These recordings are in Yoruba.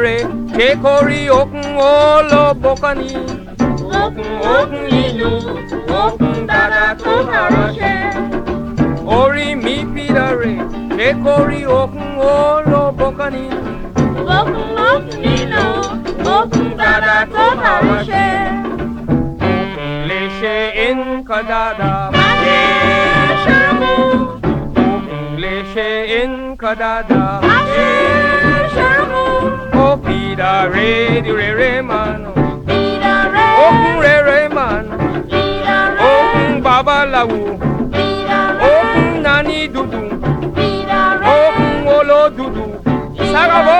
re kekori okun olo bokani okun ilu okun dada tó kàránṣẹ́ orí mi pira re kekori okun olo bokani okun ilu okun dada tó kàránṣẹ́ okun lè ṣe nǹkan dáadáa ayé ṣẹ́mu okun lè ṣe nǹkan dáadáa ayé ṣẹ́mu ó pira re di rere mano ìdàrẹ́ okun rere mano ìdàrẹ́ okun babaláwo ìdàrẹ́ okun nani dúdú ìdàrẹ́ okun olódùdú sagabo.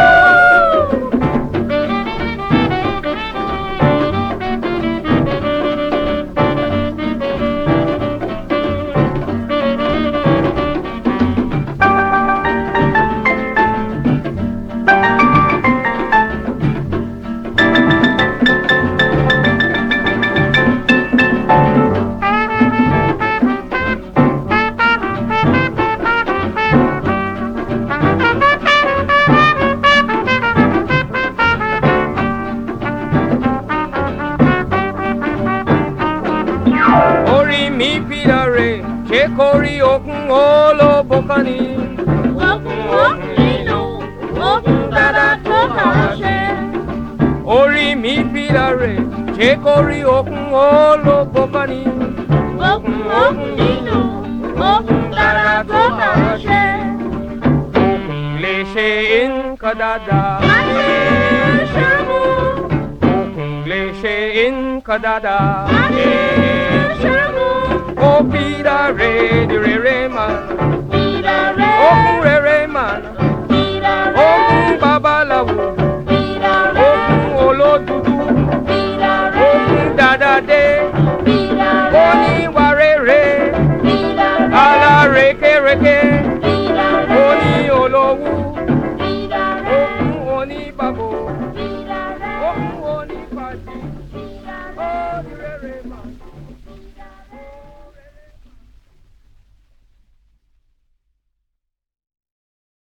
Orí mi pira re kekori okun olo bokani okun ilu okun dada tó kàránṣẹ́ orí mi pira re kekori okun olo bokani okun ilu okun dada tó kàránṣẹ́ okun lè ṣe nǹkan dáadáa ayé ṣẹ́mu okun lè ṣe nǹkan dáadáa ayé ṣẹ́mu ó pira re di rere mano ìdàrẹ́ okun rere mano ìdàrẹ́ okun babaláwo ìdàrẹ́ okun olódùdú ìdàrẹ́ okun dáadáa ìdàrẹ́ oníwà rere ìdàrẹ́ alárekereke ìdàrẹ́ oní olówú ìdàrẹ́ okun oníbàbò ìdàrẹ́ okun onífàjì.